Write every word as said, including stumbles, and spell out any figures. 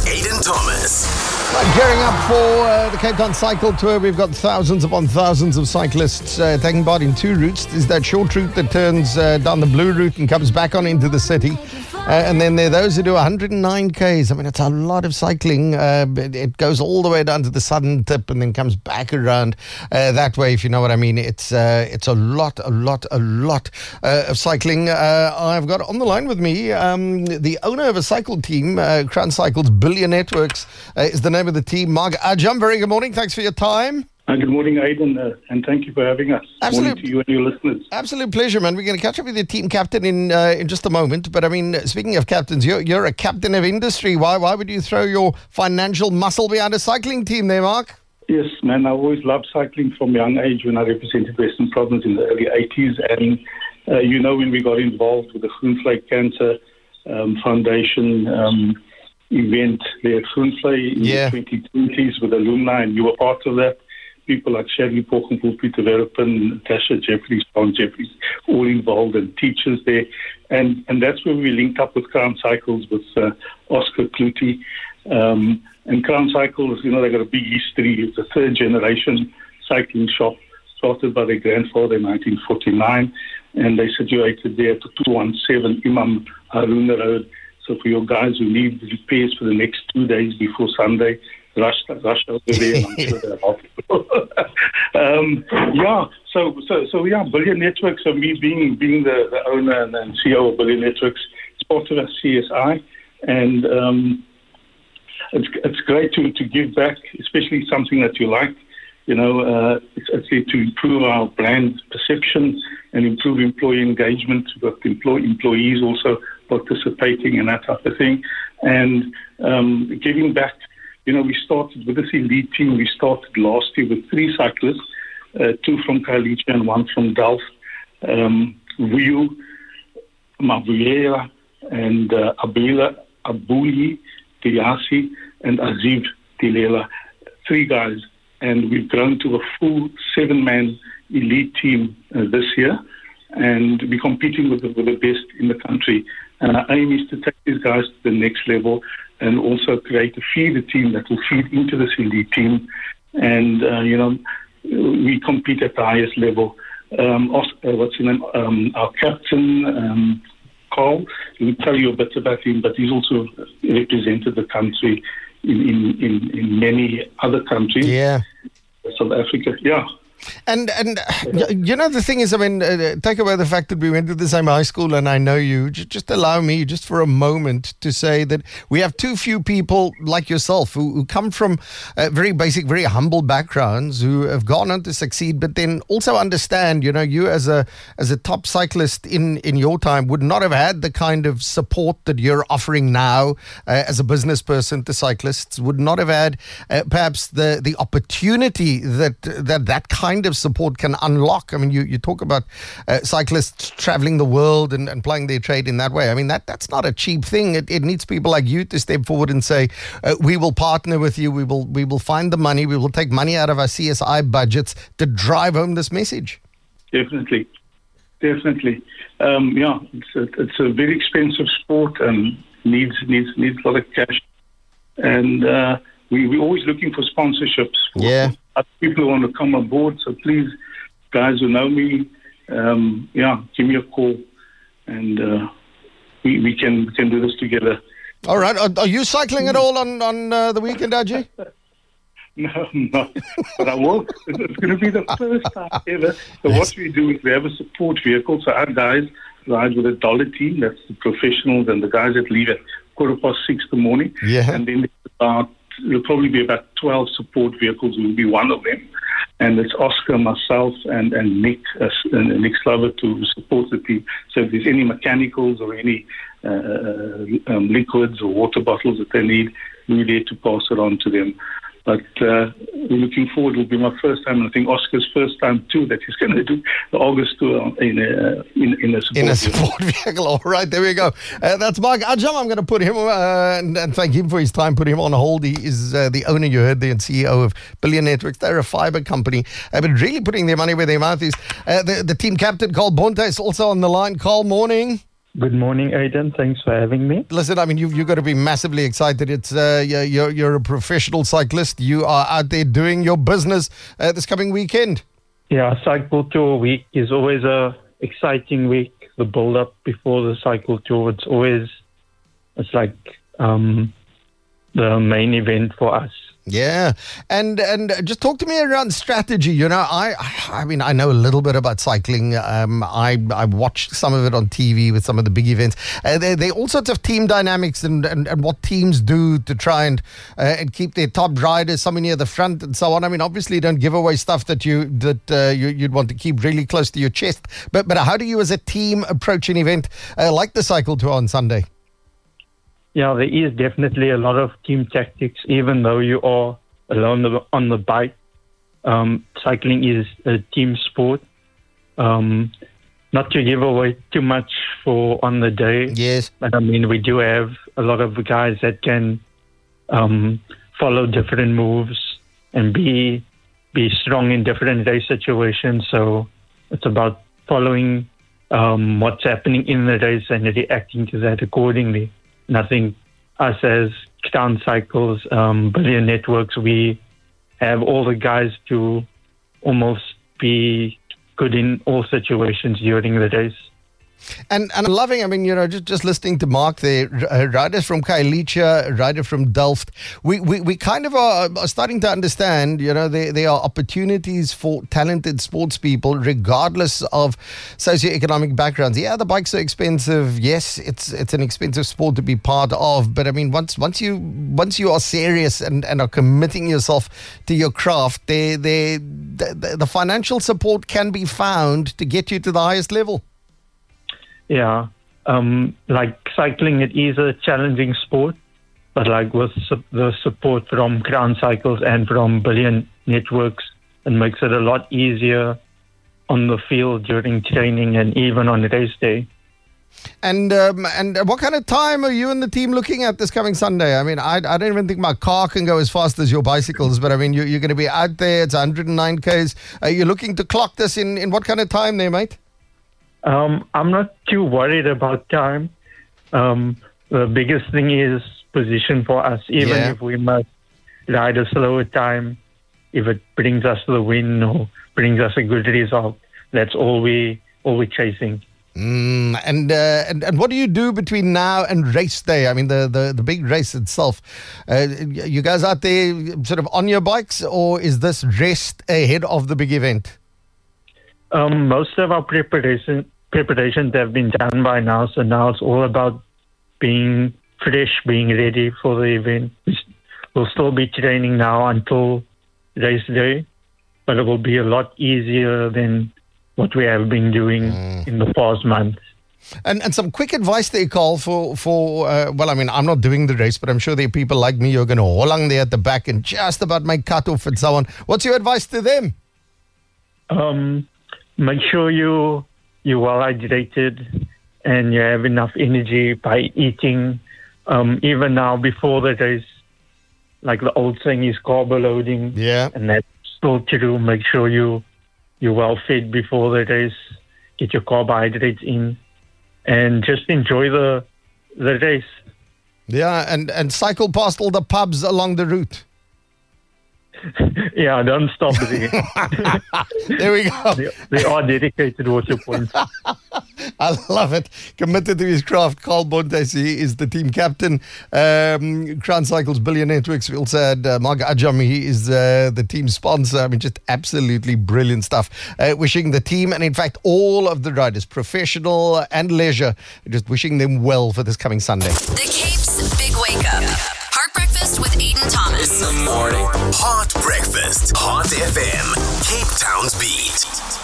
Aidan Thomas. Right, gearing up for uh, the Cape Town Cycle Tour, we've got thousands upon thousands of cyclists uh, taking part in two routes. There's that short route that turns uh, down the blue route and comes back on into the city. Uh, and then there are those who do one hundred nine kays. I mean, it's a lot of cycling. Uh, it, it goes all the way down to the southern tip and then comes back around uh, that way, if you know what I mean. It's uh, it's a lot, a lot, a lot uh, of cycling. Uh, I've got on the line with me um, the owner of a cycle team, uh, Crown Cycles Billion Networks, uh, is the name of the team, Mark Ajam. Very good morning. Thanks for your time. Uh, good morning, Aidan, uh, and thank you for having us. Absolute, morning to you and your listeners. Absolute pleasure, man. We're going to catch up with your team captain in uh, in just a moment. But I mean, speaking of captains, you're you're a captain of industry. Why why would you throw your financial muscle behind a cycling team there, Mark? Yes, man. I always loved cycling from a young age when I represented Western Province in the early eighties. And, uh, you know, when we got involved with the Groenvlei Cancer um, Foundation um, event there at Groenvlei in yeah. the twenty twenties with alumni, and you were part of that. People like Shirley Porkenpool, Peter Verpen, Tasha Jeffries, John Jeffries, all involved, and teachers there. And and that's where we linked up with Crown Cycles, with uh, Oscar Clutie. Um, and Crown Cycles, you know, they got a big history. It's a third generation cycling shop, started by their grandfather in nineteen forty-nine. And they situated there at the two one seven Imam Haruna Road. So for your guys who need repairs for the next two days before Sunday, rush, rush over there, and I'm sure they're helpful. um, yeah, so, so, so yeah, Billion Networks, so me being being the, the owner and, and C E O of Billion Networks, it's part of our C S I, and um, it's it's great to, to give back, especially something that you like. You know, uh, it's actually to improve our brand perception and improve employee engagement. We've got employee, employees also participating in that type of thing, and um, giving back. You know, we started with this elite team. We started last year with three cyclists, uh, two from Khayelitsha and one from Delft, um, Wiyu, Mavuyela, and uh, Abela, Abuli, Diasi, and Aziv Dilela. Three guys. And we've grown to a full seven-man elite team uh, this year. And we're competing with the, with the best in the country. And our aim is to take these guys to the next level and also create a feeder team that will feed into this elite team. And, uh, you know, we compete at the highest level. Um, Oscar, uh, what's his name? Um, our captain, um, Carl, he will tell you a bit about him, but he's also represented the country in, in, in, in many other countries. Yeah. South Africa, yeah. And, and you know, the thing is, I mean, uh, take away the fact that we went to the same high school and I know you, just, just allow me just for a moment to say that we have too few people like yourself who, who come from uh, very basic, very humble backgrounds, who have gone on to succeed, but then also understand, you know, you as a as a top cyclist in, in your time would not have had the kind of support that you're offering now uh, as a business person to cyclists, would not have had uh, perhaps the, the opportunity that that, that kind of support can unlock. I mean, you, you talk about uh, cyclists traveling the world and, and playing their trade in that way. I mean, that that's not a cheap thing. It, it needs people like you to step forward and say, uh, we will partner with you. We will we will find the money. We will take money out of our C S I budgets to drive home this message. Definitely. Definitely. Um, yeah, it's a, it's a very expensive sport and needs needs needs a lot of cash. And uh, we, we're always looking for sponsorships. Yeah. Other people who want to come on board, so please, guys who know me, um, yeah, give me a call, and uh, we we can we can do this together. All right. Are, are you cycling at all on on uh, the weekend, Ajay? No, no, but I will. It's going to be the first time ever. So what we do is we have a support vehicle. So our guys ride with a dollar team. That's the professionals and the guys that leave at quarter past six in the morning. Yeah. And then about there'll probably be about twelve support vehicles. We'll be one of them. And it's Oscar, myself, and, and Nick, uh, and Nick Slover to support the team. So if there's any mechanicals or any uh, um, liquids or water bottles that they need, we're there to pass it on to them. But uh, we're looking forward. It'll be my first time, and I think Oscar's first time too, that he's going to do the August tour in a, in, in a support In a vehicle. support vehicle. All right, there we go. Uh, that's Mark Ajam. I'm going to put him, uh, and, and thank him for his time, put him on hold. He is uh, the owner, you heard, the C E O of Billion Networks. They're a fiber company, uh, but really putting their money where their mouth is. Uh, the, the team captain, Carl Bonta, is also on the line. Carl, morning. Good morning, Aiden. Thanks for having me. Listen, I mean, you, you've got to be massively excited. It's uh, you're, you're a professional cyclist. You are out there doing your business uh, this coming weekend. Yeah, Cycle Tour week is always a exciting week. The build-up before the Cycle Tour, it's always, it's like um, the main event for us. Yeah, and and just talk to me around strategy. You know, I I mean, I know a little bit about cycling. Um, I I watched some of it on T V with some of the big events. Uh, there there are all sorts of team dynamics and, and, and what teams do to try and uh, and keep their top riders, some near the front and so on. I mean, obviously, you don't give away stuff that you that uh, you you'd want to keep really close to your chest. But but how do you as a team approach an event uh, like the Cycle Tour on Sunday? Yeah, there is definitely a lot of team tactics, even though you are alone on the bike. Um, cycling is a team sport. Um, not to give away too much for on the day. Yes. But I mean, we do have a lot of guys that can um, follow different moves and be be strong in different race situations. So it's about following um, what's happening in the race and reacting to that accordingly. And I think us as Crown Cycles, um, Billion Networks, we have all the guys to almost be good in all situations during the race. And and I'm loving, I mean, you know, just, just listening to Mark there, uh, riders from Khayelitsha, rider from Delft, we, we, we kind of are, are starting to understand, you know, there, there are opportunities for talented sports people regardless of socioeconomic backgrounds. Yeah, the bikes are expensive. Yes, it's it's an expensive sport to be part of. But I mean, once once you once you are serious and, and are committing yourself to your craft, they, they, the, the financial support can be found to get you to the highest level. Yeah, um, like cycling, it is a challenging sport, but like with su- the support from Crown Cycles and from Billion Networks, it makes it a lot easier on the field during training and even on race day. And um, and what kind of time are you and the team looking at this coming Sunday? I mean, I, I don't even think my car can go as fast as your bicycles, but I mean, you, you're going to be out there. It's one hundred nine kays. Are you looking to clock this in, in what kind of time there, mate? Um, I'm not too worried about time. Um, the biggest thing is position for us. Even Yeah. if we must ride a slower time, if it brings us the win or brings us a good result, that's all we all we're chasing. Mm, and, uh, and and what do you do between now and race day? I mean, the, the, the big race itself. Uh, you guys out there sort of on your bikes, or is this rest ahead of the big event? Um, most of our preparation preparations have been done by now, so now it's all about being fresh, being ready for the event. We'll still be training now until race day, but it will be a lot easier than what we have been doing mm. in the past months. And and some quick advice there, Carl, for, for uh, well, I mean, I'm not doing the race, but I'm sure there are people like me who are going to hold on there at the back and just about make cutoff and so on. What's your advice to them? Um, make sure you, you're well hydrated and you have enough energy by eating. Um, even now, before the race, like the old saying is carb loading. Yeah. And that's still true. Make sure you, you're well fed before the race. Get your carbohydrates in. And just enjoy the the race. Yeah, and, and cycle past all the pubs along the route. Yeah, don't stop there. There we go. They, they are dedicated water points. I love it. Committed to his craft. Carl Bonthuys is the team captain. Um, Crown Cycles, Billion Networks. We also had uh, Mark Ajam. He is uh, the team sponsor. I mean, just absolutely brilliant stuff. Uh, wishing the team and, in fact, all of the riders, professional and leisure, just wishing them well for this coming Sunday. The Cape's Big Wake Up. Hot Breakfast with Aiden Thomas. In the morning. Hot Breakfast. Hot F M. Cape Town's beat.